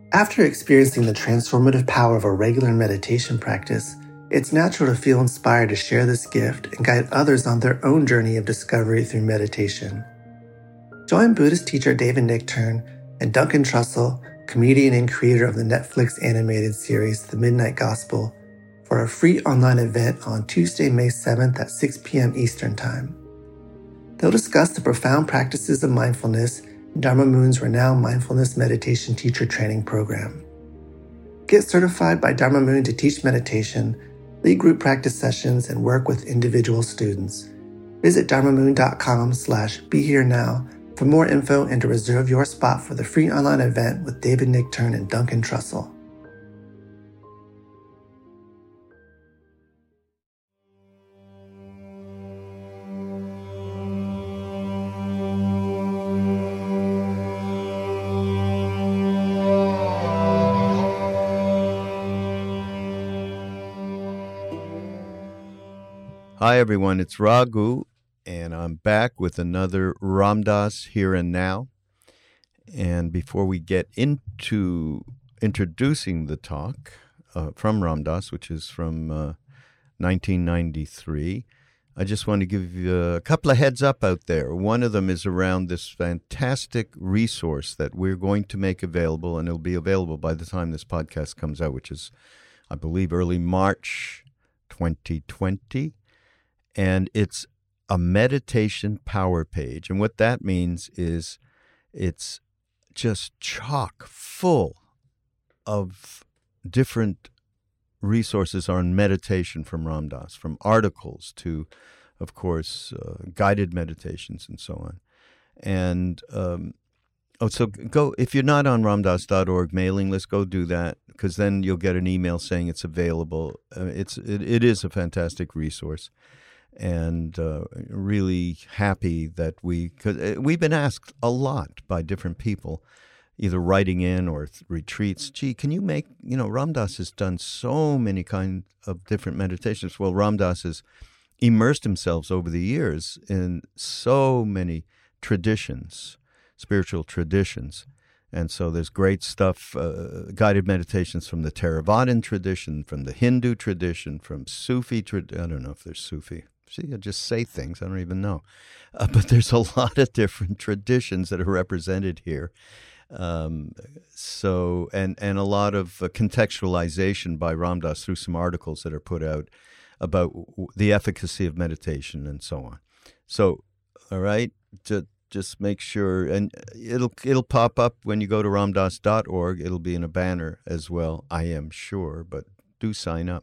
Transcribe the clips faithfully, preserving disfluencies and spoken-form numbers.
After experiencing the transformative power of a regular meditation practice, it's natural to feel inspired to share this gift and guide others on their own journey of discovery through meditation. Join Buddhist teacher David Nichtern and Duncan Trussell, comedian and creator of the Netflix animated series The Midnight Gospel, for a free online event on Tuesday, May seventh at six p.m. Eastern Time. They'll discuss the profound practices of mindfulness in Dharma Moon's renowned mindfulness meditation teacher training program. Get certified by Dharma Moon to teach meditation, lead group practice sessions, and work with individual students. Visit dharmamoon.com slash be here now for more info and to reserve your spot for the free online event with David Nichtern and Duncan Trussell. Hi, everyone. It's Raghu, and I'm back with another Ram Dass Here and Now. And before we get into introducing the talk uh, from Ram Dass, which is from uh, nineteen ninety-three, I just want to give you a couple of heads up out there. One of them is around this fantastic resource that we're going to make available, and it'll be available by the time this podcast comes out, which is, I believe, early March twenty twenty. And it's a meditation power page. And what that means is it's just chock full of different resources on meditation from Ram Dass, from articles to, of course, uh, guided meditations and so on. And um, oh, so go, if you're not on ramdass dot org mailing list, go do that, because then you'll get an email saying it's available. Uh, it's it, it is a fantastic resource. And uh, really happy that we, because we've been asked a lot by different people, either writing in or th- retreats. Gee, can you make, you know, Ram Dass has done so many kinds of different meditations. Well, Ram Dass has immersed himself over the years in so many traditions, spiritual traditions. And so there's great stuff, uh, guided meditations from the Theravadan tradition, from the Hindu tradition, from Sufi tradition. I don't know if there's Sufi. See, I just say things. I don't even know. Uh, but there's a lot of different traditions that are represented here. Um, so, and, and a lot of uh, contextualization by Ram Dass through some articles that are put out about w- the efficacy of meditation and so on. So, all right, just, just make sure, and it'll it'll pop up when you go to ramdass dot org. It'll be in a banner as well, I am sure, but do sign up.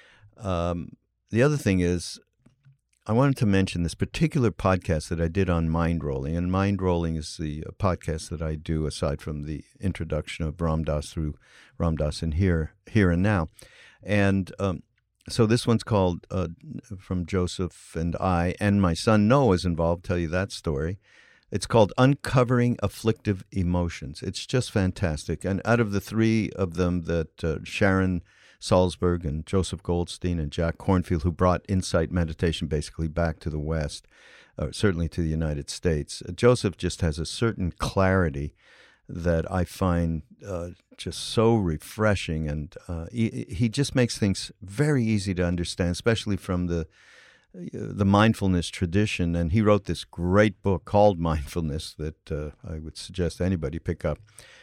Um, the other thing is, I wanted to mention this particular podcast that I did on mind rolling, and mind rolling is the podcast that I do aside from the introduction of Ram Dass through Ram Dass and Here, Here and Now. And um, so this one's called, uh, from Joseph and I, and my son Noah is involved, tell you that story. It's called Uncovering Afflictive Emotions. It's just fantastic. And out of the three of them that uh, Sharon Salzberg and Joseph Goldstein and Jack Kornfield, who brought insight meditation basically back to the West, uh, certainly to the United States, uh, Joseph just has a certain clarity that I find uh, just so refreshing. And uh, he, he just makes things very easy to understand, especially from the the mindfulness tradition. And he wrote this great book called Mindfulness that uh, I would suggest anybody pick up.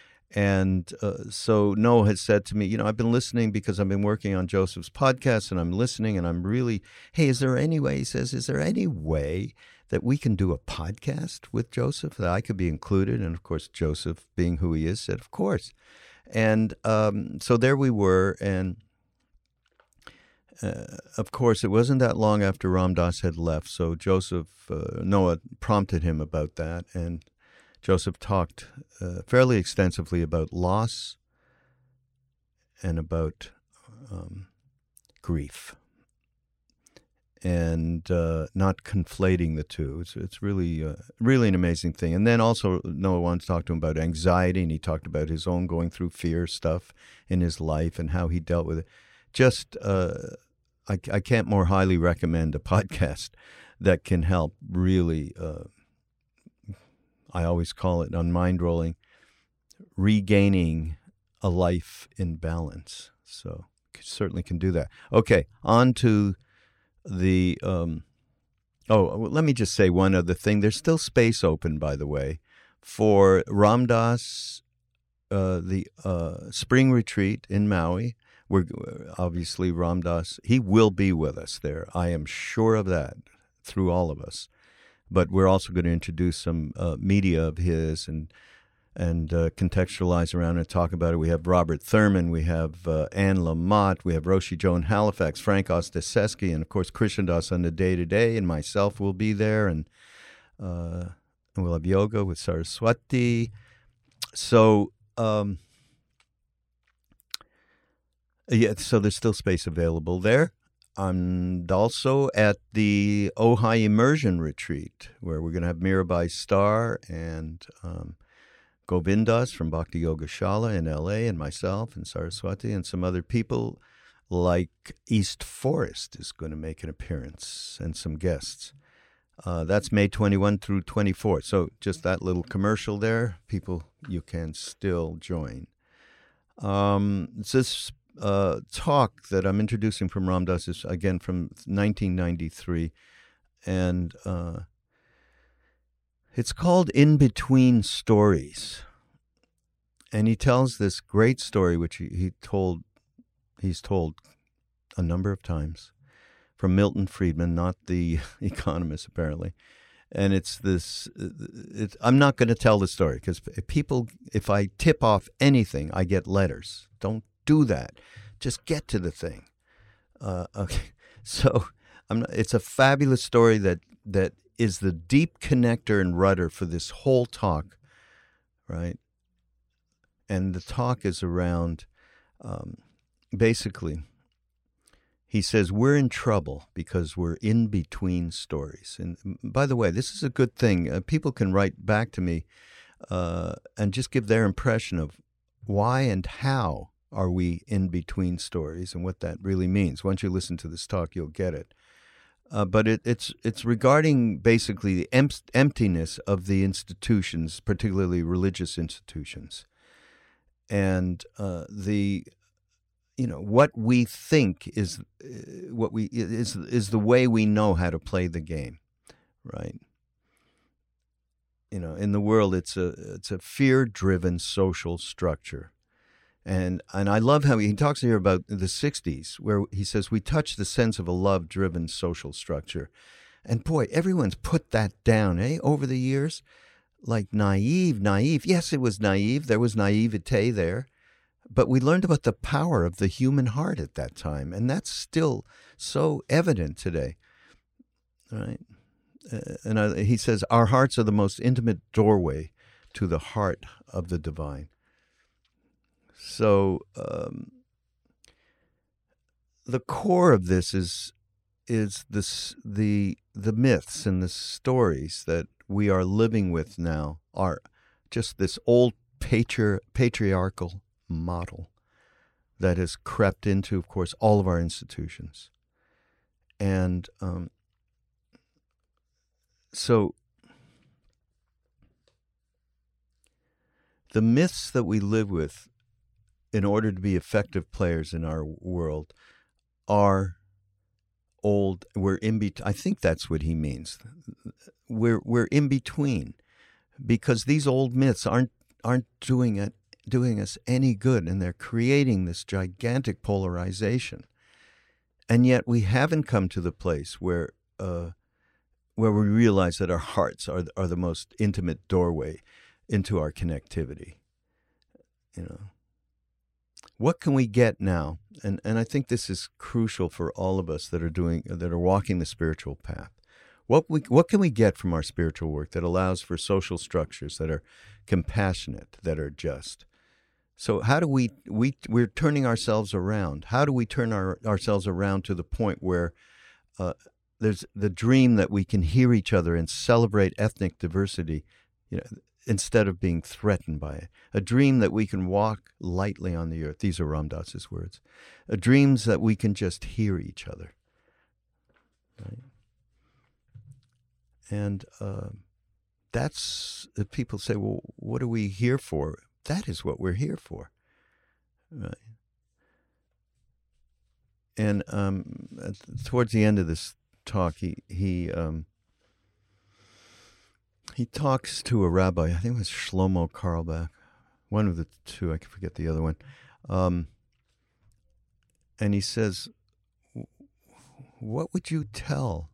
And uh, so Noah has said to me, you know, I've been listening because I've been working on Joseph's podcast, and I'm listening, and I'm really, hey, is there any way, he says, is there any way that we can do a podcast with Joseph, that I could be included? And of course, Joseph, being who he is, said, of course. And um, so there we were, and Uh, of course, it wasn't that long after Ram Dass had left, so Joseph, uh, Noah prompted him about that, and Joseph talked uh, fairly extensively about loss and about um, grief, and uh, not conflating the two. It's, it's really, uh, really an amazing thing. And then also Noah wanted to talk to him about anxiety, and he talked about his own going through fear stuff in his life and how he dealt with it. Just, uh, I, I can't more highly recommend a podcast that can help really, uh, I always call it on mind rolling, regaining a life in balance. So certainly can do that. Okay, on to the. Um, oh, let me just say one other thing. There's still space open, by the way, for Ram Dass, uh, the uh, spring retreat in Maui. We're obviously Ram Dass. He will be with us there. I am sure of that through all of us. But we're also going to introduce some uh, media of his and and uh, contextualize around and talk about it. We have Robert Thurman, we have uh, Anne Lamott, we have Roshi Joan Halifax, Frank Ostaseski, and of course Krishna Das on the day-to-day, and myself will be there, and, uh, and we'll have yoga with Saraswati. So, um, yeah, so there's still space available there. And also at the Ojai Immersion Retreat, where we're going to have Mirabai Starr and um, Govindas from Bhakti Yoga Shala in L A, and myself and Saraswati and some other people, like East Forest is going to make an appearance and some guests. Uh, that's May twenty-first through twenty-fourth. So just that little commercial there, people, you can still join. Um, it's this uh, talk that I'm introducing from Ram Dass is, again, from nineteen ninety-three, and uh, it's called In Between Stories. And he tells this great story, which he, he told, he's told a number of times, from Milton Friedman, not the economist, apparently. And it's this, it's, I'm not going to tell the story, because people, if I tip off anything, I get letters. Don't do that. Just get to the thing. Uh, okay. So I'm not, it's a fabulous story that, that is the deep connector and rudder for this whole talk, right? And the talk is around, um, basically, he says, we're in trouble because we're in between stories. And by the way, this is a good thing. Uh, people can write back to me uh, and just give their impression of why and how are we in between stories and what that really means. Once you listen to this talk, you'll get it. Uh, but it, it's it's regarding basically the em- emptiness of the institutions, particularly religious institutions, and uh, the you know what we think is uh, what we is is the way we know how to play the game, right? You know, in the world, it's a it's a fear-driven social structure. And and I love how he, he talks here about the sixties, where he says we touch the sense of a love-driven social structure. And boy, everyone's put that down, eh, over the years. Like naive, naive. Yes, it was naive. There was naivete there. But we learned about the power of the human heart at that time. And that's still so evident today, right? Uh, and I, he says our hearts are the most intimate doorway to the heart of the divine. So um, the core of this is is this the the myths and the stories that we are living with now are just this old patri- patriarchal model that has crept into, of course, all of our institutions. And um, so the myths that we live with in order to be effective players in our world are old. We're in between. I think that's what he means. We're we're in between, because these old myths aren't aren't doing it doing us any good, and they're creating this gigantic polarization. And yet we haven't come to the place where uh, where we realize that our hearts are are the most intimate doorway into our connectivity. You know. What can we get now? And and I think this is crucial for all of us that are doing that are walking the spiritual path. What we what can we get from our spiritual work that allows for social structures that are compassionate, that are just? So how do we we we're turning ourselves around? How do we turn our, ourselves around to the point where uh, there's the dream that we can hear each other and celebrate ethnic diversity, you know, instead of being threatened by it. A dream that we can walk lightly on the earth. These are Ram Dass's words. A dreams that we can just hear each other. Right? And uh, that's, people say, well, what are we here for? That is what we're here for. Right. And um, at, towards the end of this talk, he he um, he talks to a rabbi. I think it was Shlomo Carlebach, one of the two. I can forget the other one. Um, and he says, "What would you tell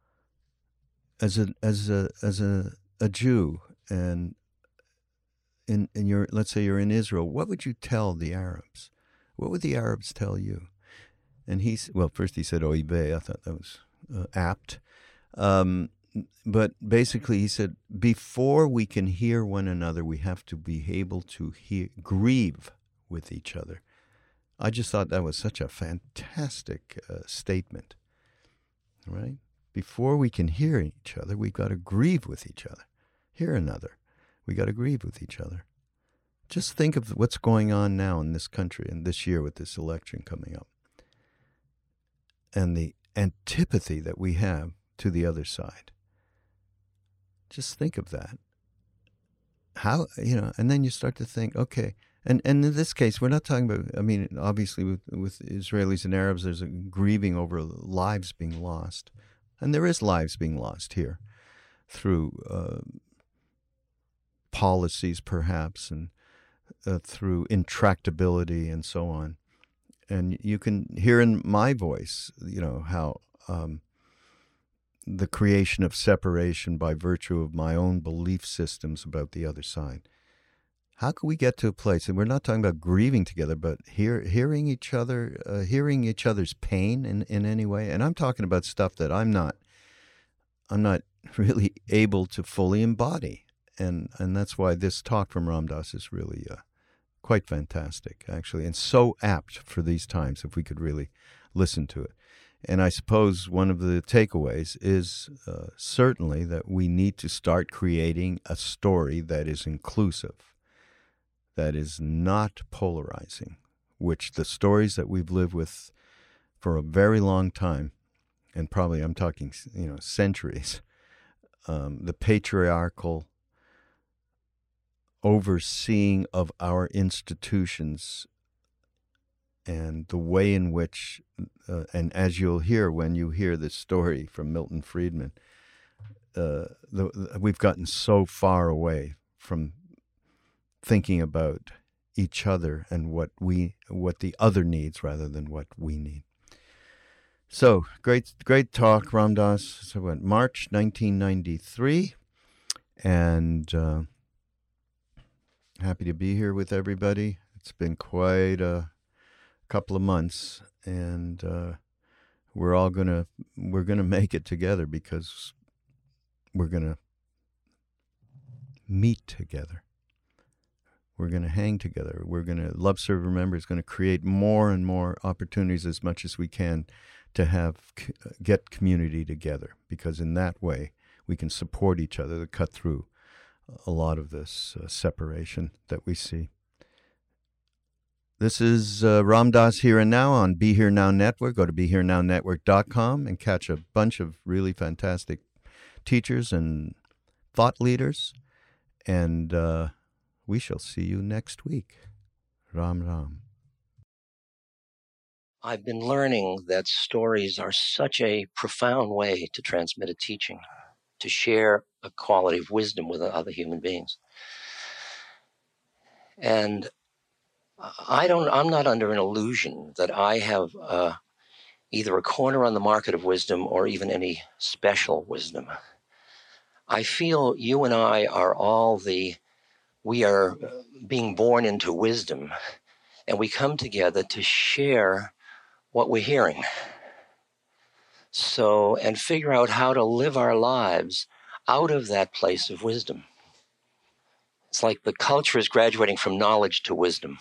as a as a as a, a Jew and in in your let's say you're in Israel? What would you tell the Arabs? What would the Arabs tell you?" And he's well. First, he said "Oy vey." I thought that was uh, apt. Um, but basically, he said, before we can hear one another, we have to be able to hear, grieve with each other. I just thought that was such a fantastic uh, statement, right? Before we can hear each other, we've got to grieve with each other. Hear another. We got to grieve with each other. Just think of what's going on now in this country and this year with this election coming up. And the antipathy that we have to the other side. Just think of that. How, you know, and then you start to think, okay, and, and in this case, we're not talking about, I mean, obviously with, with Israelis and Arabs, there's a grieving over lives being lost. And there is lives being lost here through uh, policies, perhaps, and uh, through intractability and so on. And you can hear in my voice, you know, how um, the creation of separation by virtue of my own belief systems about the other side. How can we get to a place, and we're not talking about grieving together, but hear, hearing each other, uh, hearing each other's pain in, in any way? And I'm talking about stuff that I'm not, I'm not really able to fully embody. And, and that's why this talk from Ram Dass is really uh, quite fantastic, actually, and so apt for these times if we could really listen to it. And I suppose one of the takeaways is uh, certainly that we need to start creating a story that is inclusive, that is not polarizing, which the stories that we've lived with for a very long time, and probably I'm talking, you know, centuries, um, the patriarchal overseeing of our institutions and the way in which, uh, and as you'll hear when you hear this story from Milton Friedman, uh, the, the, we've gotten so far away from thinking about each other and what we, what the other needs rather than what we need. So great, great talk, Ram Dass. So what, March nineteen ninety-three, and uh, happy to be here with everybody. It's been quite a couple of months, and uh, we're all gonna we're gonna make it together because we're gonna meet together. We're gonna hang together. We're gonna Love, Serve, Remember is gonna create more and more opportunities as much as we can to have get community together, because in that way we can support each other to cut through a lot of this uh, separation that we see. This is uh, Ram Dass Here and Now on Be Here Now Network. Go to be here now network dot com and catch a bunch of really fantastic teachers and thought leaders. And uh, we shall see you next week. Ram Ram. I've been learning that stories are such a profound way to transmit a teaching, to share a quality of wisdom with other human beings. And I don't, I'm not under an illusion that I have uh, either a corner on the market of wisdom or even any special wisdom. I feel you and I are all the, we are being born into wisdom, and we come together to share what we're hearing. So, and figure out how to live our lives out of that place of wisdom. It's like the culture is graduating from knowledge to wisdom.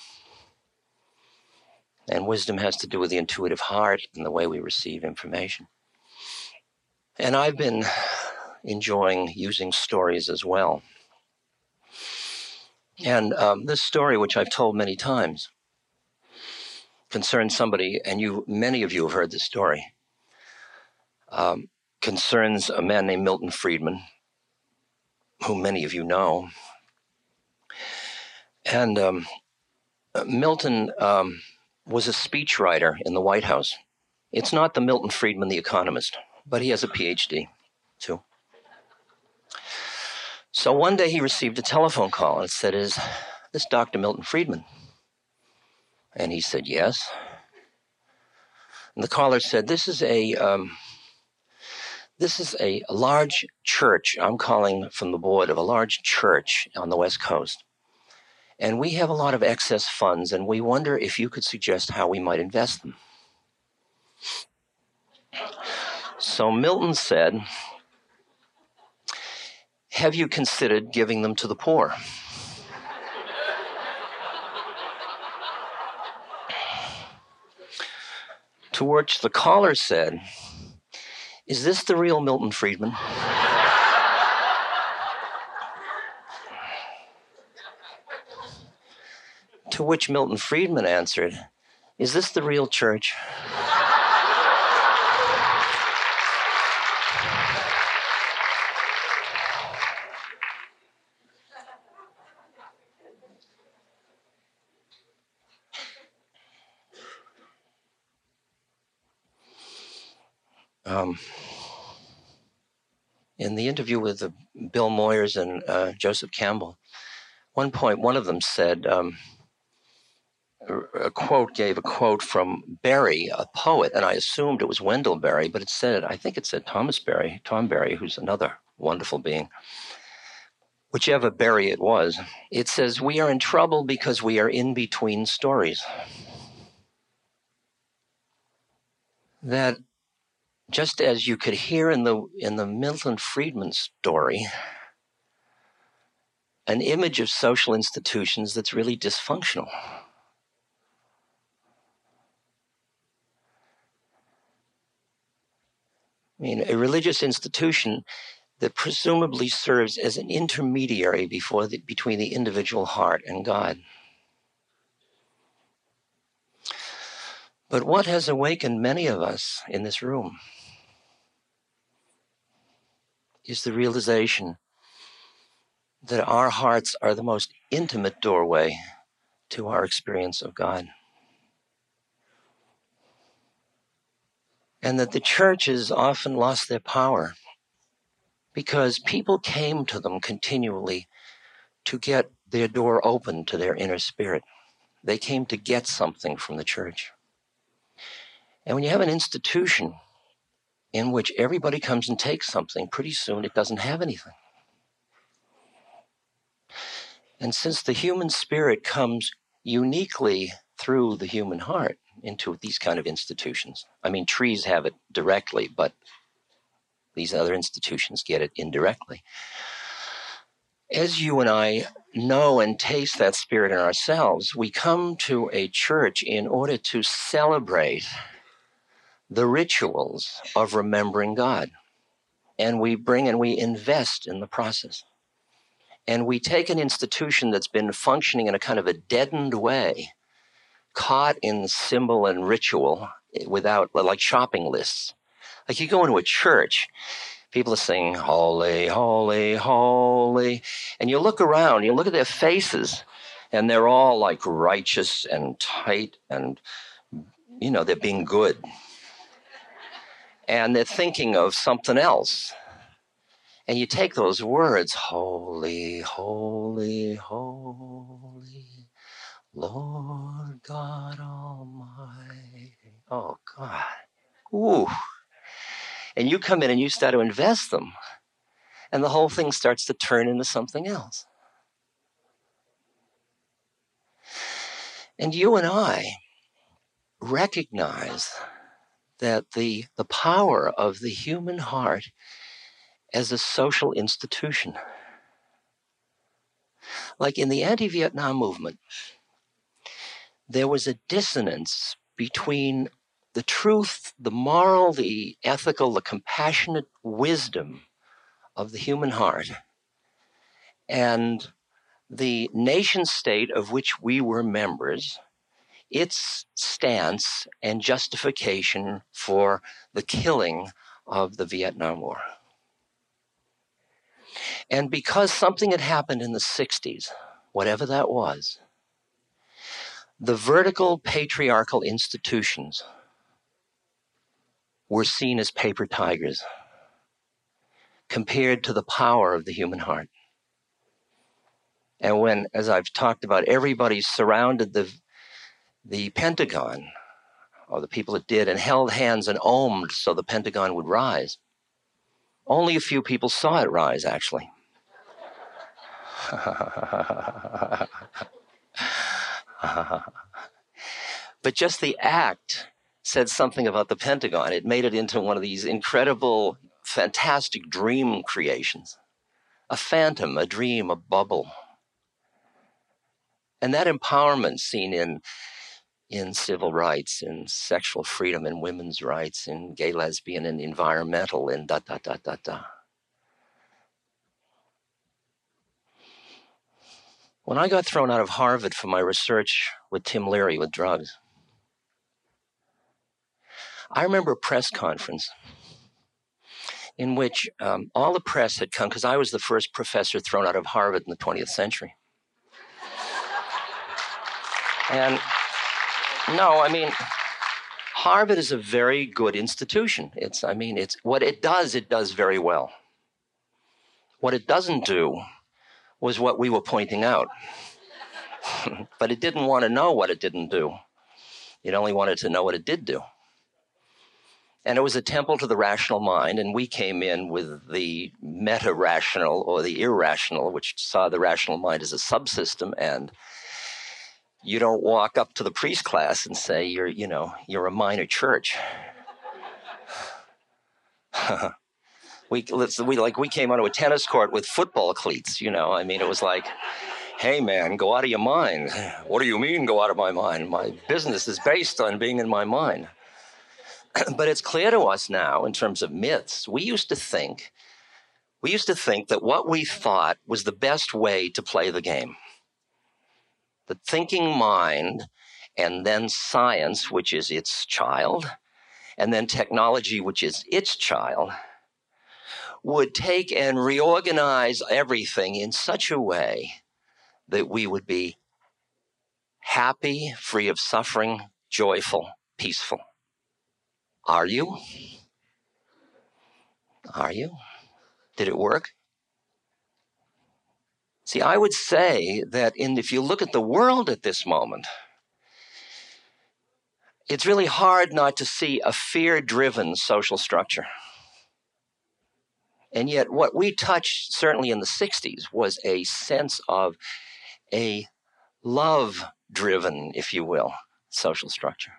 And wisdom has to do with the intuitive heart and the way we receive information. And I've been enjoying using stories as well. And um, this story, which I've told many times, concerns somebody, and you, many of you have heard this story, um, concerns a man named Milton Friedman, whom many of you know. And um, Milton um, was a speechwriter in the White House. It's not the Milton Friedman, the economist, but he has a P H D too. So one day he received a telephone call and it said, "Is this Doctor Milton Friedman?" And he said, "Yes." And the caller said, "This is a um, this is a large church. I'm calling from the board of a large church on the West Coast. And we have a lot of excess funds, and we wonder if you could suggest how we might invest them." So Milton said, "Have you considered giving them to the poor?" To which the caller said, "Is this the real Milton Friedman?" To which Milton Friedman answered, "Is this the real church?" Um, in the interview with uh, Bill Moyers and uh, Joseph Campbell, one point one of them said, um, a quote gave a quote from Berry, a poet, and I assumed it was Wendell Berry, but it said, I think it said Thomas Berry, Tom Berry, who's another wonderful being. Whichever Berry it was, it says, "We are in trouble because we are in between stories." That just as you could hear in the in the Milton Friedman story, an image of social institutions that's really dysfunctional. I mean, a religious institution that presumably serves as an intermediary before the, between the individual heart and God. But what has awakened many of us in this room is the realization that our hearts are the most intimate doorway to our experience of God. And that the churches often lost their power because people came to them continually to get their door open to their inner spirit. They came to get something from the church. And when you have an institution in which everybody comes and takes something, pretty soon it doesn't have anything. And since the human spirit comes uniquely through the human heart into these kind of institutions, I mean, trees have it directly, but these other institutions get it indirectly. As you and I know and taste that spirit in ourselves, we come to a church in order to celebrate the rituals of remembering God. And we bring and we invest in the process. And we take an institution that's been functioning in a kind of a deadened way, caught in symbol and ritual without, like shopping lists. Like you go into a church, people are singing, "Holy, holy, holy." And you look around, you look at their faces, and they're all like righteous and tight and, you know, they're being good. And they're thinking of something else. And you take those words, "Holy, holy, holy, Lord God Almighty." Oh, God. Ooh. And you come in and you start to invest them. And the whole thing starts to turn into something else. And you and I recognize that the, the power of the human heart as a social institution. Like in the anti-Vietnam movement, there was a dissonance between the truth, the moral, the ethical, the compassionate wisdom of the human heart and the nation state of which we were members, its stance and justification for the killing of the Vietnam War. And because something had happened in the sixties, whatever that was, The vertical patriarchal institutions were seen as paper tigers compared to the power of the human heart. And when, as I've talked about, everybody surrounded the, the Pentagon, or the people that did, and held hands and ohmed so the Pentagon would rise, only a few people saw it rise, actually. But just the act said something about the Pentagon. It made it into one of these incredible, fantastic dream creations. A phantom, a dream, a bubble. And that empowerment seen in, in civil rights, in sexual freedom, in women's rights, in gay, lesbian, and environmental, and da, da, da, da, da. When I got thrown out of Harvard for my research with Tim Leary with drugs, I remember a press conference in which um, all the press had come, because I was the first professor thrown out of Harvard in the twentieth century. And no, I mean, Harvard is a very good institution. It's, I mean, it's what it does, it does very well. What it doesn't do was what we were pointing out. But it didn't want to know what it didn't do. It only wanted to know what it did do. And it was a temple to the rational mind, and we came in with the meta-rational or the irrational, which saw the rational mind as a subsystem, and you don't walk up to the priest class and say you're, you know, you're a minor church. we, let's, we, like, we came onto a tennis court with football cleats, you know. I mean, it was like, hey, man, go out of your mind. What do you mean, go out of my mind? My business is based on being in my mind. But it's clear to us now, in terms of myths, we used to think, we used to think that what we thought was the best way to play the game. The thinking mind, and then science, which is its child, and then technology, which is its child, would take and reorganize everything in such a way that we would be happy, free of suffering, joyful, peaceful. Are you? Are you? Did it work? See, I would say that in, if you look at the world at this moment, it's really hard not to see a fear-driven social structure. And yet what we touched, certainly in the sixties, was a sense of a love-driven, if you will, social structure.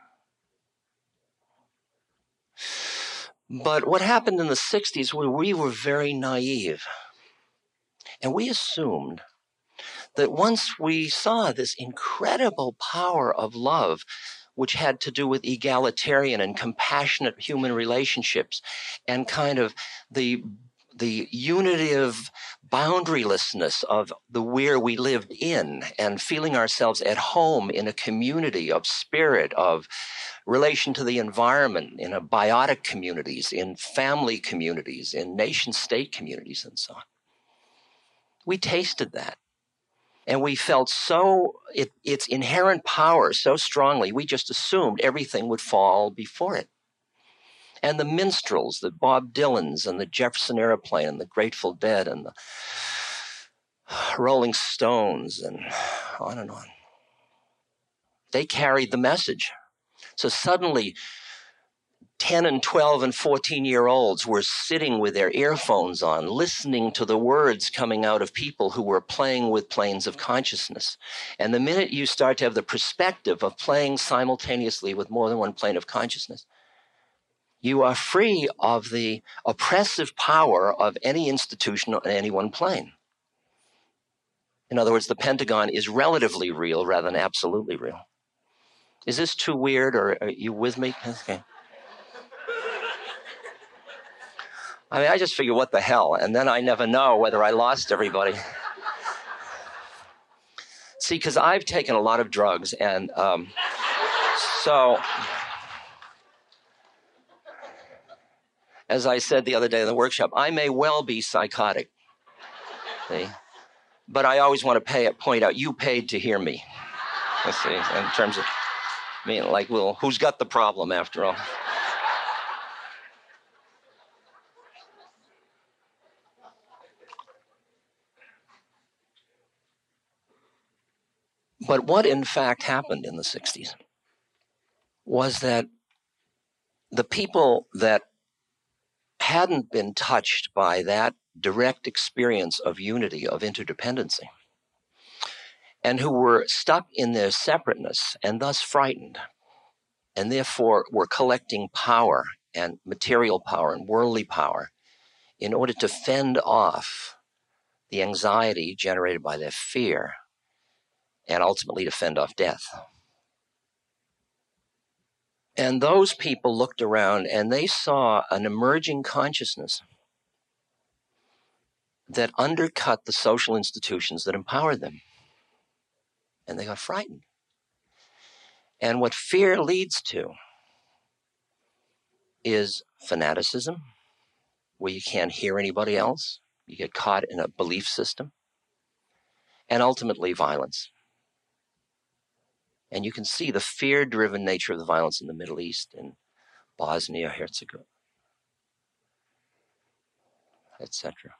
But what happened in the sixties was we were very naive. And we assumed that once we saw this incredible power of love, which had to do with egalitarian and compassionate human relationships and kind of the, the unitive boundarylessness of the where we lived in and feeling ourselves at home in a community of spirit, of relation to the environment, in a biotic communities, in family communities, in nation-state communities, and so on. We tasted that. And we felt so, it, its inherent power so strongly, we just assumed everything would fall before it. And the minstrels, the Bob Dylans and the Jefferson Airplane and the Grateful Dead and the Rolling Stones and on and on, they carried the message. So suddenly, ten and twelve and fourteen-year-olds were sitting with their earphones on, listening to the words coming out of people who were playing with planes of consciousness. And the minute you start to have the perspective of playing simultaneously with more than one plane of consciousness, you are free of the oppressive power of any institution on any one plane. In other words, the Pentagon is relatively real rather than absolutely real. Is this too weird, or are you with me? Okay. I mean, I just figure, what the hell? And then I never know whether I lost everybody. See, because I've taken a lot of drugs, and um, so, as I said the other day in the workshop, I may well be psychotic. See? But I always want to pay, point out, you paid to hear me. Let's see, in terms of, I mean, like, well, who's got the problem after all? But what in fact happened in the sixties was that the people that hadn't been touched by that direct experience of unity, of interdependency, and who were stuck in their separateness and thus frightened, and therefore were collecting power and material power and worldly power in order to fend off the anxiety generated by their fear and ultimately to fend off death. And those people looked around and they saw an emerging consciousness that undercut the social institutions that empowered them. And they got frightened. And what fear leads to is fanaticism, where you can't hear anybody else. You get caught in a belief system. And ultimately, violence. And you can see the fear-driven nature of the violence in the Middle East, in Bosnia, Herzegovina, et cetera.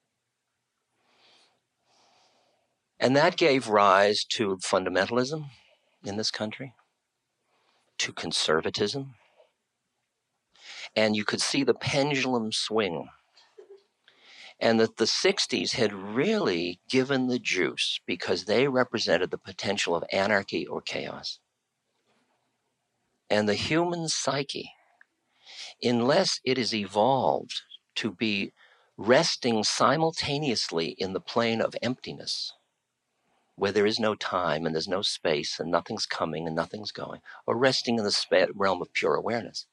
And that gave rise to fundamentalism in this country, to conservatism. And you could see the pendulum swing. And that the sixties had really given the juice because they represented the potential of anarchy or chaos. And the human psyche, unless it is evolved to be resting simultaneously in the plane of emptiness, where there is no time and there's no space and nothing's coming and nothing's going, or resting in the spa- realm of pure awareness.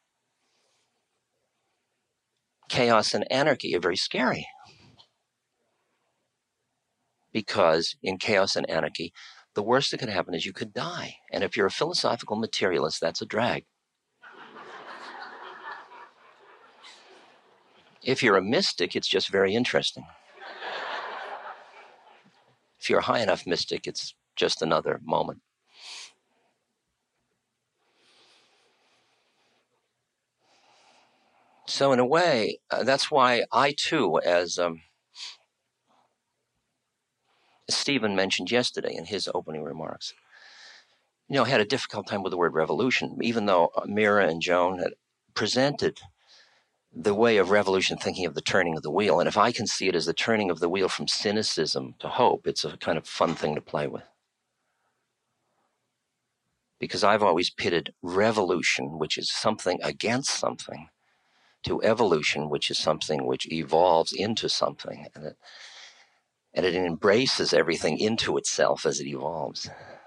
Chaos and anarchy are very scary because in chaos and anarchy, the worst that could happen is you could die. And if you're a philosophical materialist, that's a drag. If you're a mystic, it's just very interesting. If you're a high enough mystic, it's just another moment. So in a way, uh, that's why I too, as um, Stephen mentioned yesterday in his opening remarks, you know, had a difficult time with the word revolution, even though Mira and Joan had presented the way of revolution thinking of the turning of the wheel. And if I can see it as the turning of the wheel from cynicism to hope, it's a kind of fun thing to play with. Because I've always pitted revolution, which is something against something, to evolution, which is something which evolves into something. And it, and it embraces everything into itself as it evolves.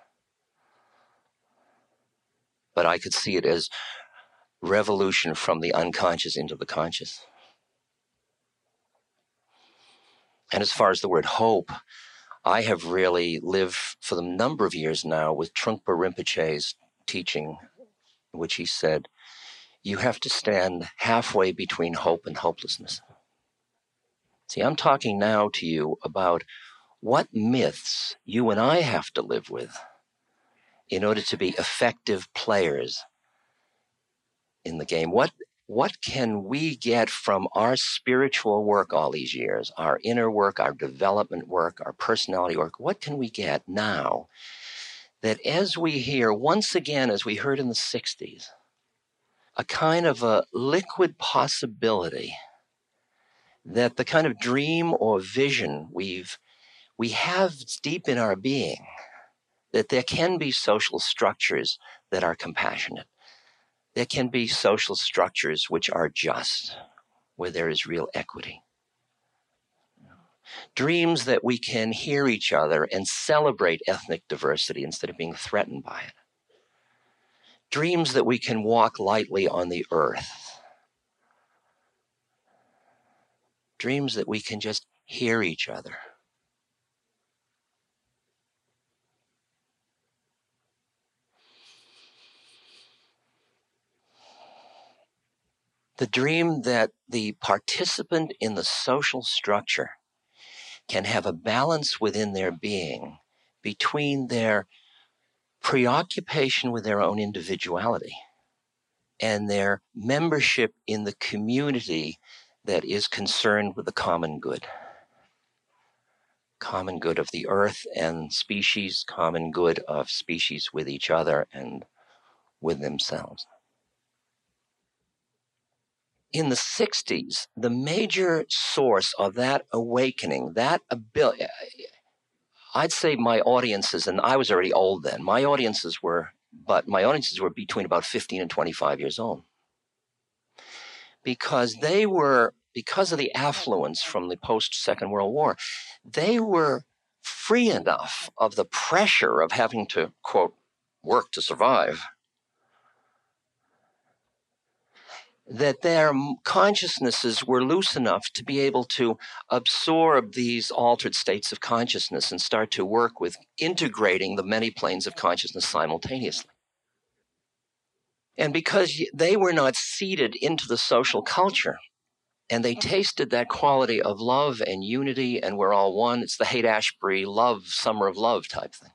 But I could see it as revolution from the unconscious into the conscious. And as far as the word hope, I have really lived for the number of years now with Trungpa Rinpoche's teaching, which he said, you have to stand halfway between hope and hopelessness. See, I'm talking now to you about what myths you and I have to live with in order to be effective players in the game. What what can we get from our spiritual work all these years, our inner work, our development work, our personality work? What can we get now that as we hear, once again, as we heard in the sixties, a kind of a liquid possibility that the kind of dream or vision we've we have deep in our being, that there can be social structures that are compassionate. There can be social structures which are just, where there is real equity. Dreams that we can hear each other and celebrate ethnic diversity instead of being threatened by it. Dreams that we can walk lightly on the earth. Dreams that we can just hear each other. The dream that the participant in the social structure can have a balance within their being between their preoccupation with their own individuality and their membership in the community that is concerned with the common good. Common good of the earth and species, common good of species with each other and with themselves. In the sixties, the major source of that awakening, that ability, I'd say my audiences, and I was already old then, my audiences were, but my audiences were between about fifteen and twenty-five years old. Because they were, because of the affluence from the post-Second World War, they were free enough of the pressure of having to, quote, work to survive, that their consciousnesses were loose enough to be able to absorb these altered states of consciousness and start to work with integrating the many planes of consciousness simultaneously. And because they were not seeded into the social culture, and they tasted that quality of love and unity, and we're all one, it's the Haight-Ashbury love, summer of love type thing.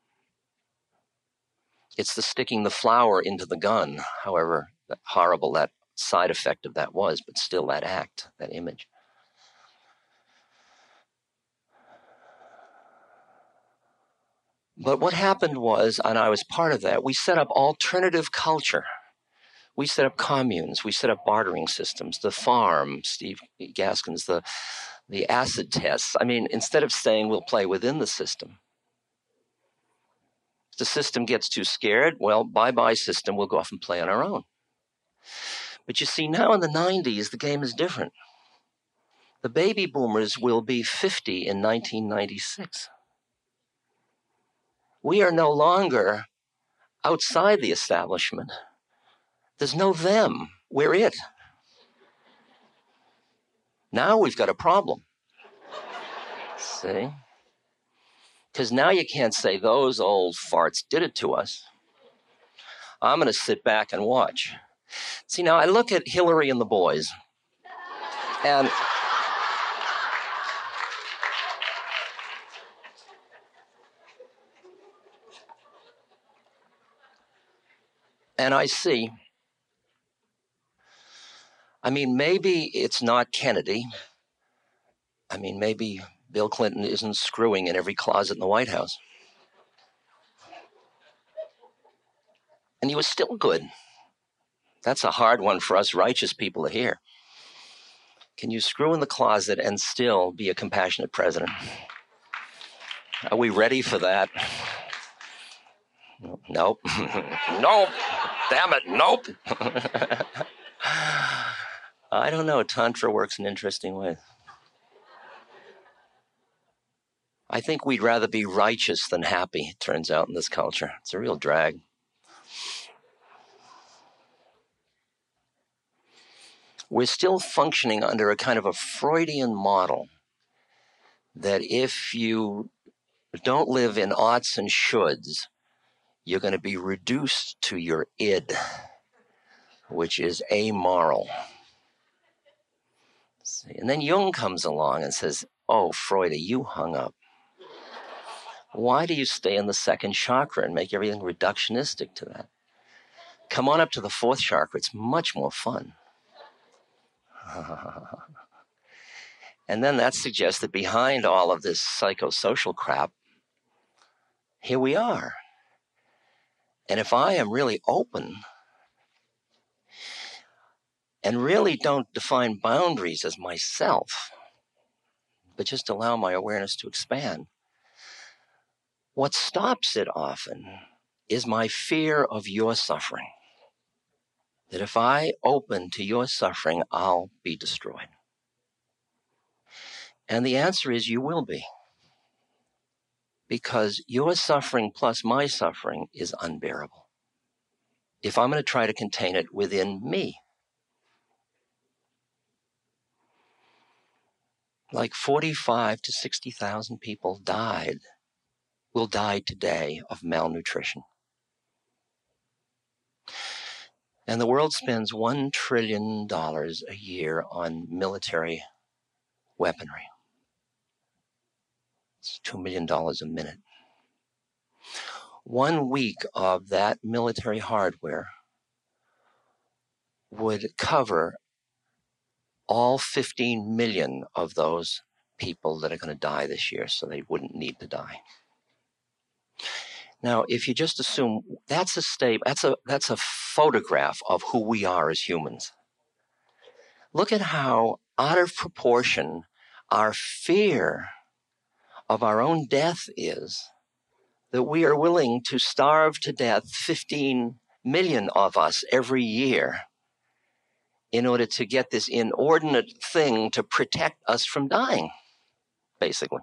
It's the sticking the flower into the gun, however horrible that side effect of that was, but still that act, that image. But what happened was, and I was part of that, we set up alternative culture. We set up communes, we set up bartering systems, the farm, Steve Gaskins, the, the acid tests. I mean, instead of saying we'll play within the system, if the system gets too scared, well, bye-bye system, we'll go off and play on our own. But you see, now in the nineties, the game is different. The baby boomers will be fifty in nineteen ninety-six. We are no longer outside the establishment. There's no them. We're it. Now we've got a problem. See? Because now you can't say those old farts did it to us. I'm going to sit back and watch. See, now I look at Hillary and the boys, and and I see, I mean, maybe it's not Kennedy. I mean, maybe Bill Clinton isn't screwing in every closet in the White House. And he was still good. That's a hard one for us righteous people to hear. Can you screw in the closet and still be a compassionate president? Are we ready for that? Nope. Nope. Damn it. Nope. I don't know. Tantra works in interesting ways. I think we'd rather be righteous than happy, it turns out, in this culture. It's a real drag. We're still functioning under a kind of a Freudian model that if you don't live in oughts and shoulds, you're going to be reduced to your id, which is amoral. See? And then Jung comes along and says, oh, Freud, you hung up. Why do you stay in the second chakra and make everything reductionistic to that? Come on up to the fourth chakra. It's much more fun. And then that suggests that behind all of this psychosocial crap, here we are. And if I am really open and really don't define boundaries as myself, but just allow my awareness to expand, what stops it often is my fear of your suffering. That if I open to your suffering, I'll be destroyed. And the answer is you will be. Because your suffering plus my suffering is unbearable. If I'm going to try to contain it within me. Like forty-five to sixty thousand people died, will die today of malnutrition. And the world spends one trillion dollars a year on military weaponry. It's two million dollars a minute. one week of that military hardware would cover all fifteen million of those people that are going to die this year, so they wouldn't need to die. Now, if you just assume that's a state, that's a that's a photograph of who we are as humans. Look at how out of proportion our fear of our own death is, that we are willing to starve to death fifteen million of us every year in order to get this inordinate thing to protect us from dying, basically.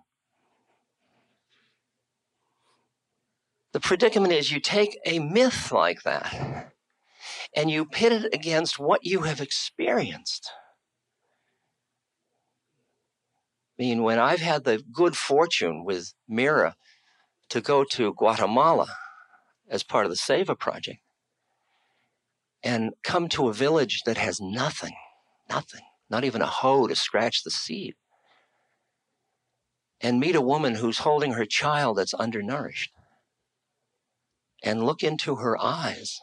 The predicament is you take a myth like that and you pit it against what you have experienced. I mean, when I've had the good fortune with Mira to go to Guatemala as part of the SEVA project and come to a village that has nothing, nothing, not even a hoe to scratch the seed, and meet a woman who's holding her child that's undernourished, and look into her eyes,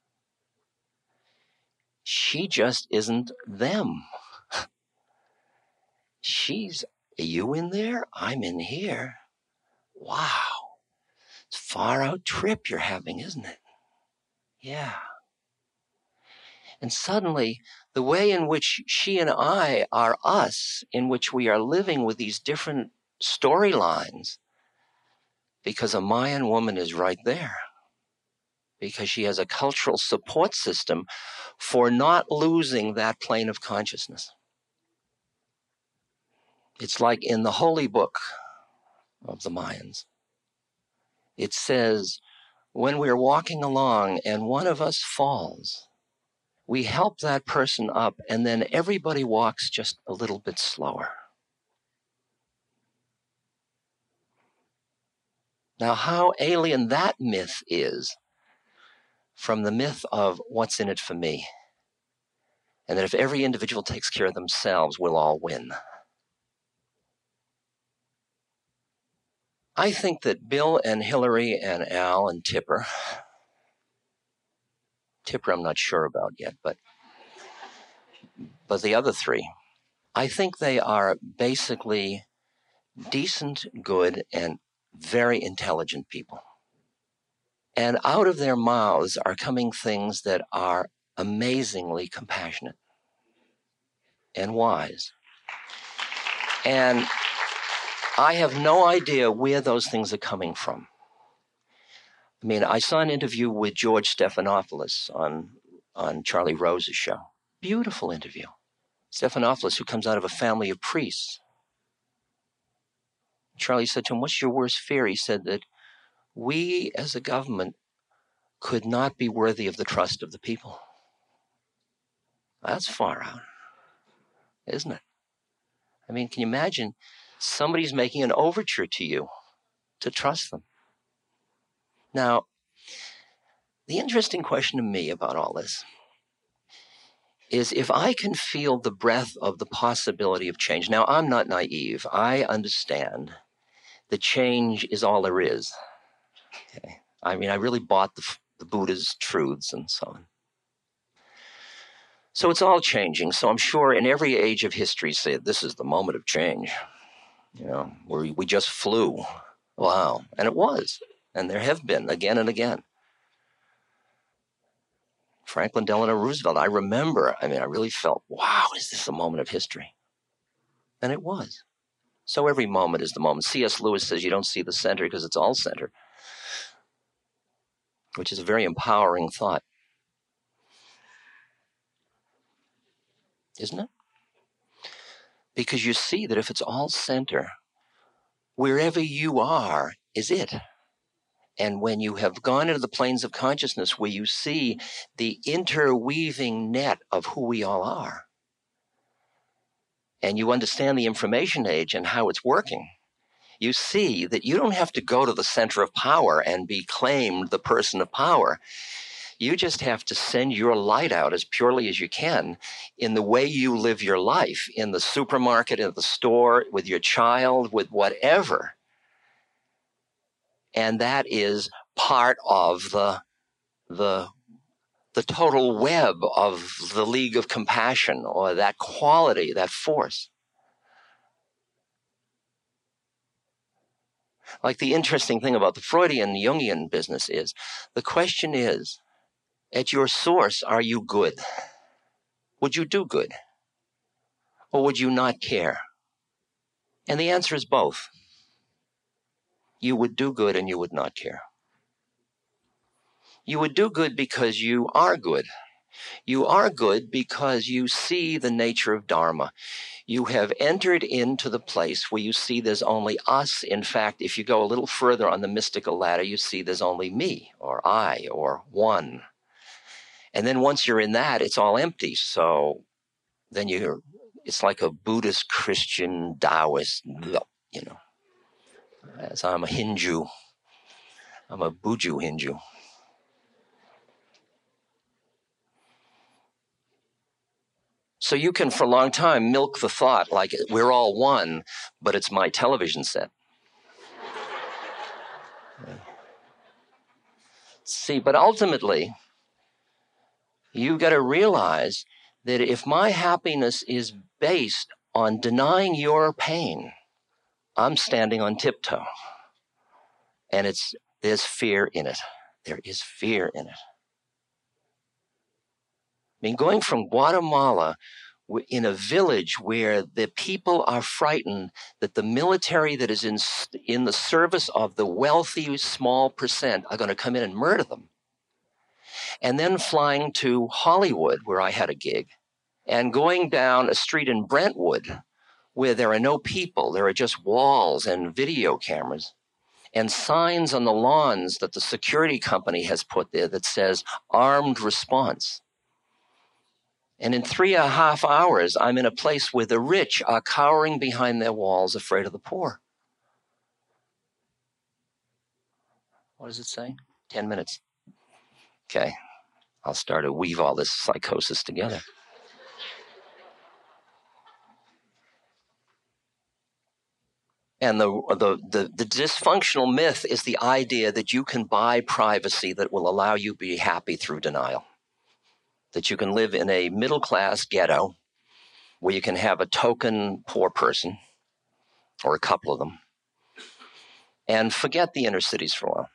she just isn't them. She's, are you in there? I'm in here. Wow. It's a far out trip you're having, isn't it? Yeah. And suddenly, the way in which she and I are us, in which we are living with these different storylines, because a Mayan woman is right there, because she has a cultural support system for not losing that plane of consciousness. It's like in the holy book of the Mayans. It says, when we're walking along and one of us falls, we help that person up, and then everybody walks just a little bit slower. Now, how alien that myth is from the myth of what's in it for me, and that if every individual takes care of themselves, we'll all win. I think that Bill and Hillary and Al and Tipper, Tipper I'm not sure about yet, but, but the other three, I think they are basically decent, good, and very intelligent people. And out of their mouths are coming things that are amazingly compassionate and wise. And I have no idea where those things are coming from. I mean, I saw an interview with George Stephanopoulos on, on Charlie Rose's show. Beautiful interview. Stephanopoulos, who comes out of a family of priests. Charlie said to him, what's your worst fear? He said that we as a government could not be worthy of the trust of the people. That's far out, isn't it? I mean, can you imagine somebody's making an overture to you to trust them? Now, the interesting question to me about all this is if I can feel the breath of the possibility of change. Now, I'm not naive. I understand that change is all there is. Okay. I mean, I really bought the, the Buddha's truths and so on. So it's all changing. So I'm sure in every age of history, say this is the moment of change. You know, where we just flew. Wow. And it was. And there have been again and again. Franklin Delano Roosevelt, I remember, I mean, I really felt, wow, is this a moment of history? And it was. So every moment is the moment. C S Lewis says you don't see the center because it's all center, which is a very empowering thought. Isn't it? Because you see that if it's all center, wherever you are is it. And when you have gone into the planes of consciousness where you see the interweaving net of who we all are, and you understand the information age and how it's working, you see that you don't have to go to the center of power and be claimed the person of power. You just have to send your light out as purely as you can in the way you live your life, in the supermarket, in the store, with your child, with whatever. And that is part of the, the, the total web of the League of Compassion, or that quality, that force. Like, the interesting thing about the Freudian Jungian business is, the question is, at your source, are you good? Would you do good? Or would you not care? And the answer is both. You would do good and you would not care. You would do good because you are good. You are good because you see the nature of Dharma. You have entered into the place where you see there's only us. In fact, if you go a little further on the mystical ladder, you see there's only me, or I, or one. And then once you're in that, it's all empty. So then you're, it's like a Buddhist, Christian, Taoist, you know. As I'm a Hindu, I'm a Buju Hindu. So you can, for a long time, milk the thought like we're all one, but it's my television set. See, but ultimately, you got to realize that if my happiness is based on denying your pain, I'm standing on tiptoe. And it's, there's fear in it. There is fear in it. I mean, going from Guatemala, in a village where the people are frightened that the military that is in, in the service of the wealthy small percent are going to come in and murder them. And then flying to Hollywood, where I had a gig, and going down a street in Brentwood where there are no people, there are just walls and video cameras and signs on the lawns that the security company has put there that says armed response. And in three and a half hours, I'm in a place where the rich are cowering behind their walls, afraid of the poor. What does it say? Ten minutes. Okay. I'll start to weave all this psychosis together. And the, the, the, the dysfunctional myth is the idea that you can buy privacy that will allow you to be happy through denial. That you can live in a middle-class ghetto where you can have a token poor person, or a couple of them, and forget the inner cities for a while.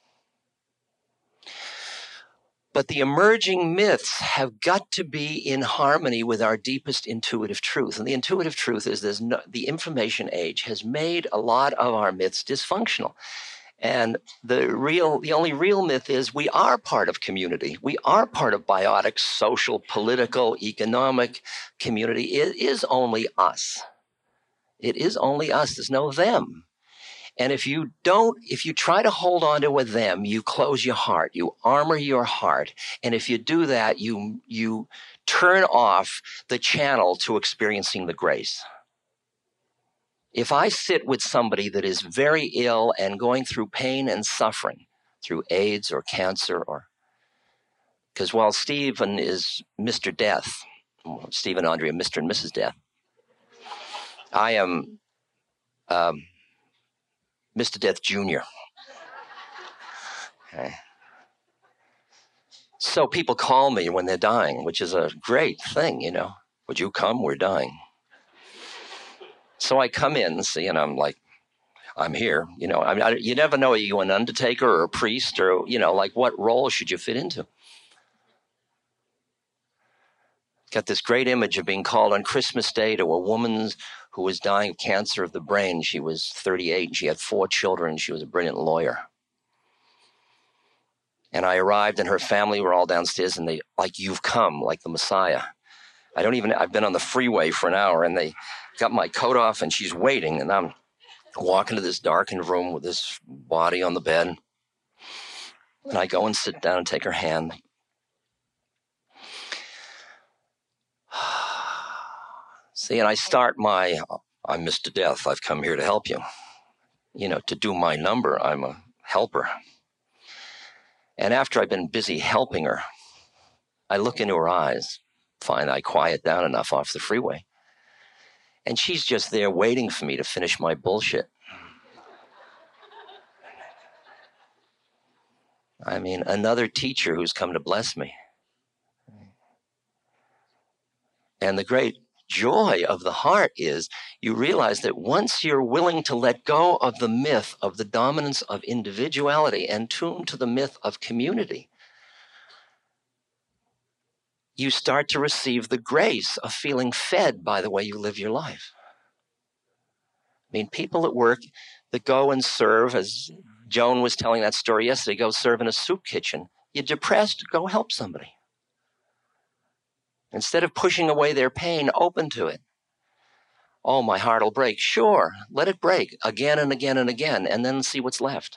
But the emerging myths have got to be in harmony with our deepest intuitive truth. And the intuitive truth is there's no, the information age has made a lot of our myths dysfunctional. And the real, the only real myth is we are part of community. We are part of biotic, social, political, economic community. It is only us. It is only us. There's no them. And if you don't, if you try to hold on to a them, you close your heart, you armor your heart. And if you do that, you, you turn off the channel to experiencing the grace. If I sit with somebody that is very ill and going through pain and suffering, through AIDS or cancer, or because while Stephen is Mister Death, Steve and Andrea, Mister and Missus Death, I am um, Mister Death Junior Okay. So people call me when they're dying, which is a great thing, you know. Would you come? We're dying. So I come in, see, and I'm like, I'm here. You know, I mean, I, you never know, are you an undertaker or a priest, or, you know, like what role should you fit into? Got this great image of being called on Christmas Day to a woman who was dying of cancer of the brain. She was thirty-eight, and she had four children. She was a brilliant lawyer. And I arrived, and her family were all downstairs, and they, like, you've come, like the Messiah. I don't even, I've been on the freeway for an hour, and they got my coat off, and she's waiting, and I'm walking to this darkened room with this body on the bed. And I go and sit down and take her hand. See, and I start my, I'm Mister Death, I've come here to help you. You know, to do my number, I'm a helper. And after I've been busy helping her, I look into her eyes, find I quiet down enough off the freeway. And she's just there waiting for me to finish my bullshit. I mean, another teacher who's come to bless me. And the great joy of the heart is you realize that once you're willing to let go of the myth of the dominance of individuality and tune to the myth of community, you start to receive the grace of feeling fed by the way you live your life. I mean, people at work that go and serve, as Joan was telling that story yesterday, go serve in a soup kitchen. You're depressed, go help somebody. Instead of pushing away their pain, open to it. Oh, my heart will break. Sure, let it break again and again and again, and then see what's left.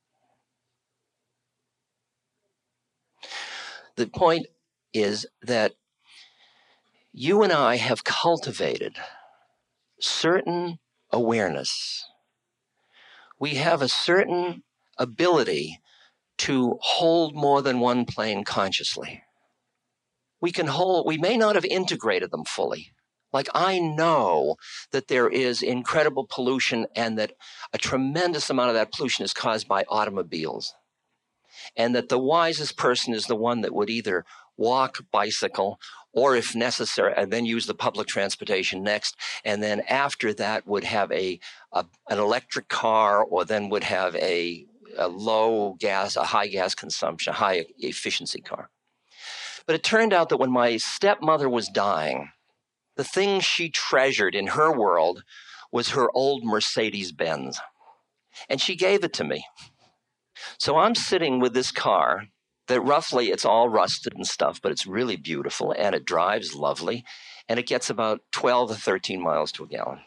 The point is that you and I have cultivated certain awareness. We have a certain ability to hold more than one plane consciously. We can hold, we may not have integrated them fully. Like, I know that there is incredible pollution and that a tremendous amount of that pollution is caused by automobiles. And that the wisest person is the one that would either walk, bicycle, or if necessary, and then use the public transportation next. And then after that would have a, a an electric car, or then would have a, a low gas, a high gas consumption, high efficiency car. But it turned out that when my stepmother was dying, the thing she treasured in her world was her old Mercedes-Benz. And she gave it to me. So I'm sitting with this car that roughly, it's all rusted and stuff, but it's really beautiful and it drives lovely. And it gets about twelve or thirteen miles to a gallon.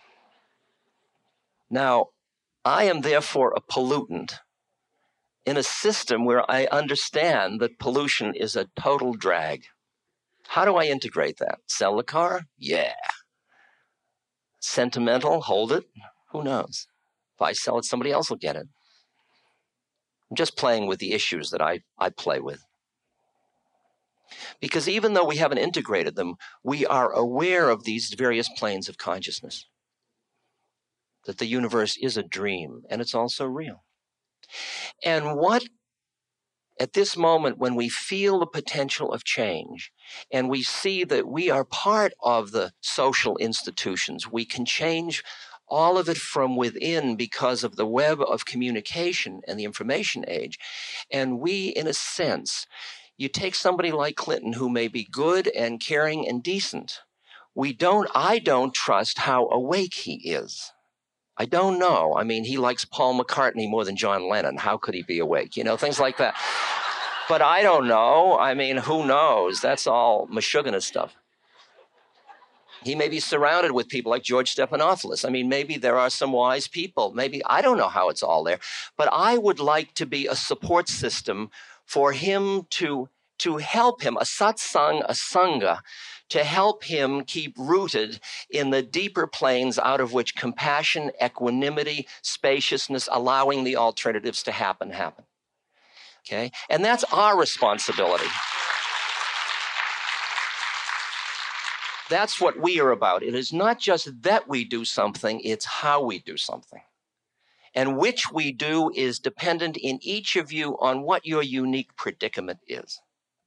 Now, I am therefore a pollutant in a system where I understand that pollution is a total drag. How do I integrate that? Sell the car? Yeah. Sentimental? Hold it? Who knows? If I sell it, somebody else will get it. I'm just playing with the issues that I, I play with. Because even though we haven't integrated them, we are aware of these various planes of consciousness. That the universe is a dream, and it's also real. And what, at this moment, when we feel the potential of change, and we see that we are part of the social institutions, we can change all of it from within because of the web of communication and the information age. And we, in a sense, you take somebody like Clinton, who may be good and caring and decent. We don't, I don't trust how awake he is. I don't know. I mean, he likes Paul McCartney more than John Lennon. How could he be awake? You know, things like that. But I don't know. I mean, who knows? That's all Meshuggah stuff. He may be surrounded with people like George Stephanopoulos. I mean, maybe there are some wise people. Maybe, I don't know how it's all there. But I would like to be a support system for him to, to help him, a satsang, a sangha, to help him keep rooted in the deeper planes out of which compassion, equanimity, spaciousness, allowing the alternatives to happen, happen. Okay? And that's our responsibility. That's what we are about. It is not just that we do something, it's how we do something. And which we do is dependent in each of you on what your unique predicament is.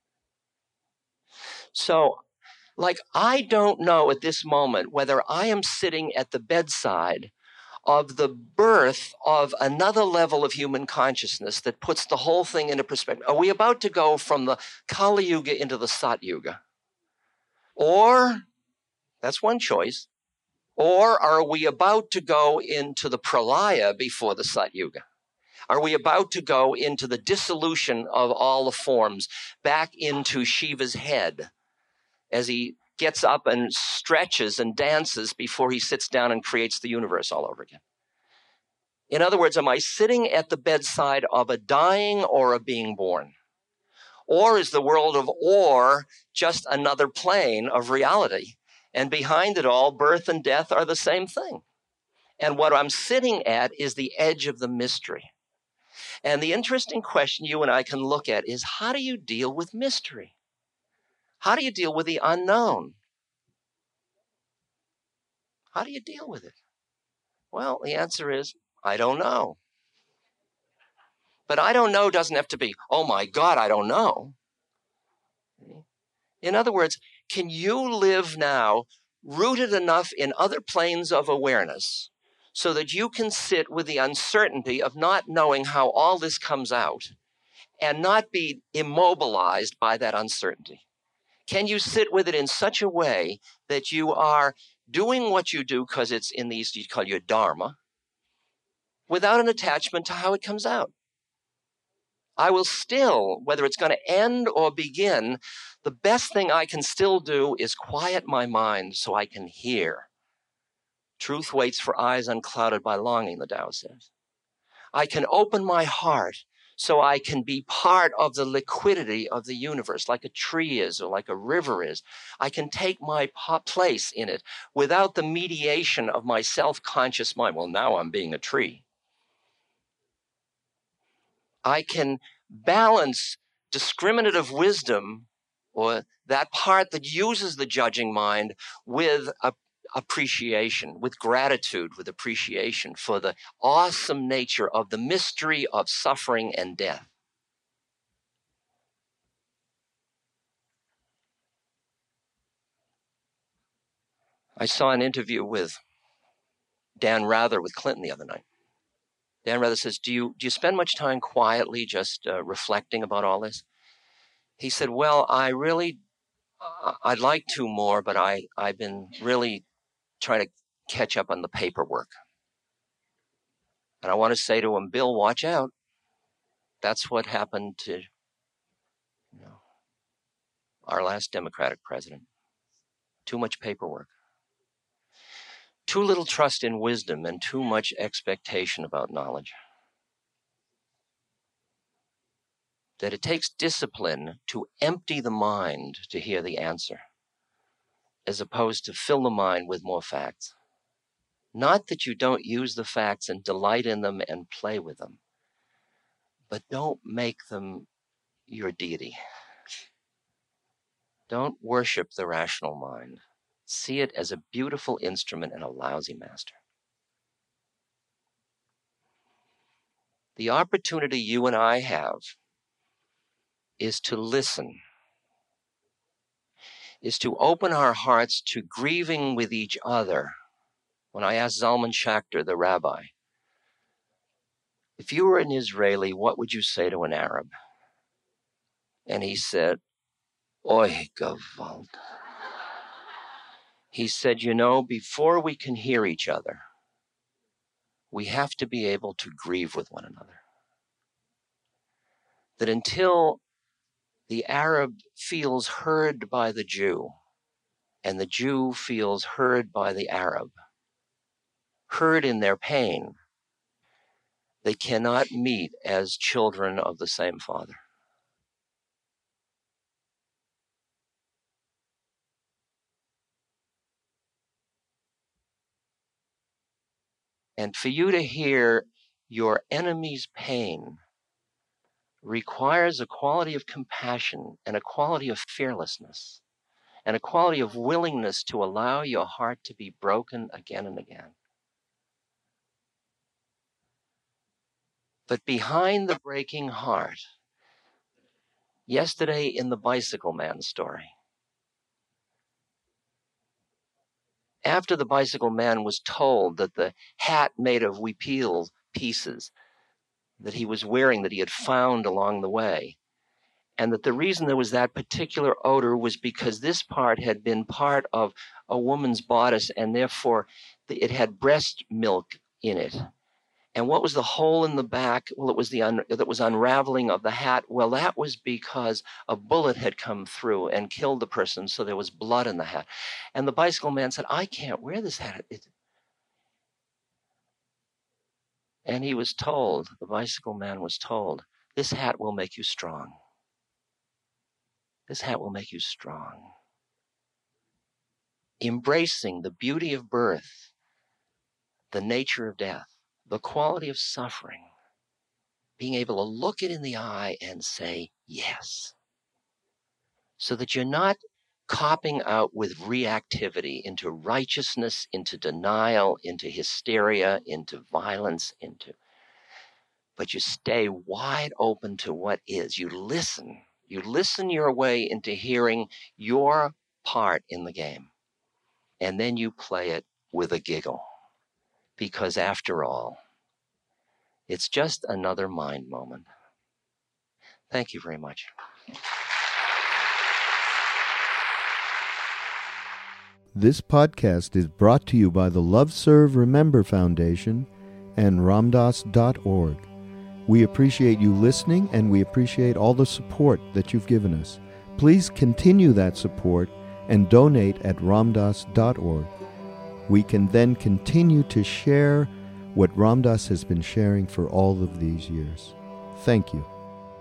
So, like, I don't know at this moment whether I am sitting at the bedside of the birth of another level of human consciousness that puts the whole thing into perspective. Are we about to go from the Kali Yuga into the Sat Yuga? Or, that's one choice, or are we about to go into the Pralaya before the Sat Yuga? Are we about to go into the dissolution of all the forms back into Shiva's head as he gets up and stretches and dances before he sits down and creates the universe all over again? In other words, am I sitting at the bedside of a dying or a being born? Or is the world of or just another plane of reality? And behind it all, birth and death are the same thing. And what I'm sitting at is the edge of the mystery. And the interesting question you and I can look at is, how do you deal with mystery? How do you deal with the unknown? How do you deal with it? Well, the answer is, I don't know. But I don't know doesn't have to be, oh my God, I don't know. In other words, can you live now rooted enough in other planes of awareness so that you can sit with the uncertainty of not knowing how all this comes out and not be immobilized by that uncertainty? Can you sit with it in such a way that you are doing what you do because it's in these, you call your dharma, without an attachment to how it comes out? I will still, whether it's going to end or begin, the best thing I can still do is quiet my mind so I can hear. Truth waits for eyes unclouded by longing, the Tao says. I can open my heart so I can be part of the liquidity of the universe, like a tree is or like a river is. I can take my place in it without the mediation of my self-conscious mind. Well, now I'm being a tree. I can balance discriminative wisdom, or that part that uses the judging mind, with a, appreciation, with gratitude, with appreciation for the awesome nature of the mystery of suffering and death. I saw an interview with Dan Rather with Clinton the other night. Dan Rather says, do you, do you spend much time quietly just uh, reflecting about all this? He said, well, I really, uh, I'd like to more, but I, I've been really trying to catch up on the paperwork. And I want to say to him, Bill, watch out. That's what happened to, you know, our last Democratic president. Too much paperwork. Too little trust in wisdom and too much expectation about knowledge. That it takes discipline to empty the mind to hear the answer, as opposed to fill the mind with more facts. Not that you don't use the facts and delight in them and play with them, but don't make them your deity. Don't worship the rational mind. See it as a beautiful instrument and a lousy master. The opportunity you and I have is to listen, is to open our hearts to grieving with each other. When I asked Zalman Schachter, the rabbi, if you were an Israeli, what would you say to an Arab? And he said, Oy Gewalt. He said, you know, before we can hear each other, we have to be able to grieve with one another. That until the Arab feels heard by the Jew, and the Jew feels heard by the Arab, heard in their pain, they cannot meet as children of the same Father. And for you to hear your enemy's pain requires a quality of compassion and a quality of fearlessness and a quality of willingness to allow your heart to be broken again and again. But behind the breaking heart, yesterday in the Bicycle Man story, after the Bicycle Man was told that the hat made of Wipil pieces that he was wearing, that he had found along the way, and that the reason there was that particular odor was because this part had been part of a woman's bodice, and therefore it had breast milk in it. And what was the hole in the back? Well, it was the un- that was unraveling of the hat. Well, that was because a bullet had come through and killed the person, so there was blood in the hat. And the Bicycle Man said, I can't wear this hat. It... And he was told, the Bicycle Man was told, this hat will make you strong. This hat will make you strong. Embracing the beauty of birth, the nature of death, the quality of suffering, being able to look it in the eye and say, yes. So that you're not copping out with reactivity into righteousness, into denial, into hysteria, into violence, into... but you stay wide open to what is. You listen. You listen your way into hearing your part in the game. And then you play it with a giggle. Because after all, it's just another mind moment. Thank you very much. This podcast is brought to you by the Love Serve Remember Foundation and Ramdas dot org. We appreciate you listening, and we appreciate all the support that you've given us. Please continue that support and donate at Ramdas dot org. We can then continue to share what Ramdas has been sharing for all of these years. Thank you.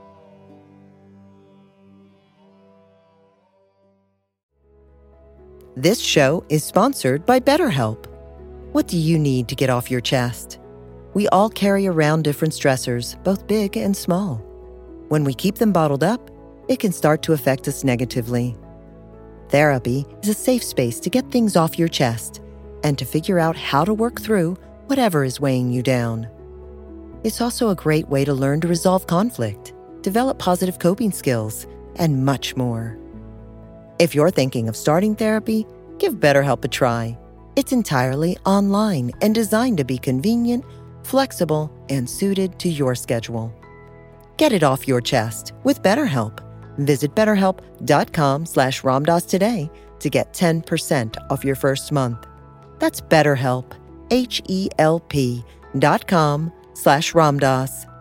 This show is sponsored by BetterHelp. What do you need to get off your chest? We all carry around different stressors, both big and small. When we keep them bottled up, it can start to affect us negatively. Therapy is a safe space to get things off your chest and to figure out how to work through whatever is weighing you down. It's also a great way to learn to resolve conflict, develop positive coping skills, and much more. If you're thinking of starting therapy, give BetterHelp a try. It's entirely online and designed to be convenient, flexible, and suited to your schedule. Get it off your chest with BetterHelp. Visit betterhelp.com slash Ramdas today to get ten percent off your first month. That's BetterHelp, H E L P dot com slash Ramdas.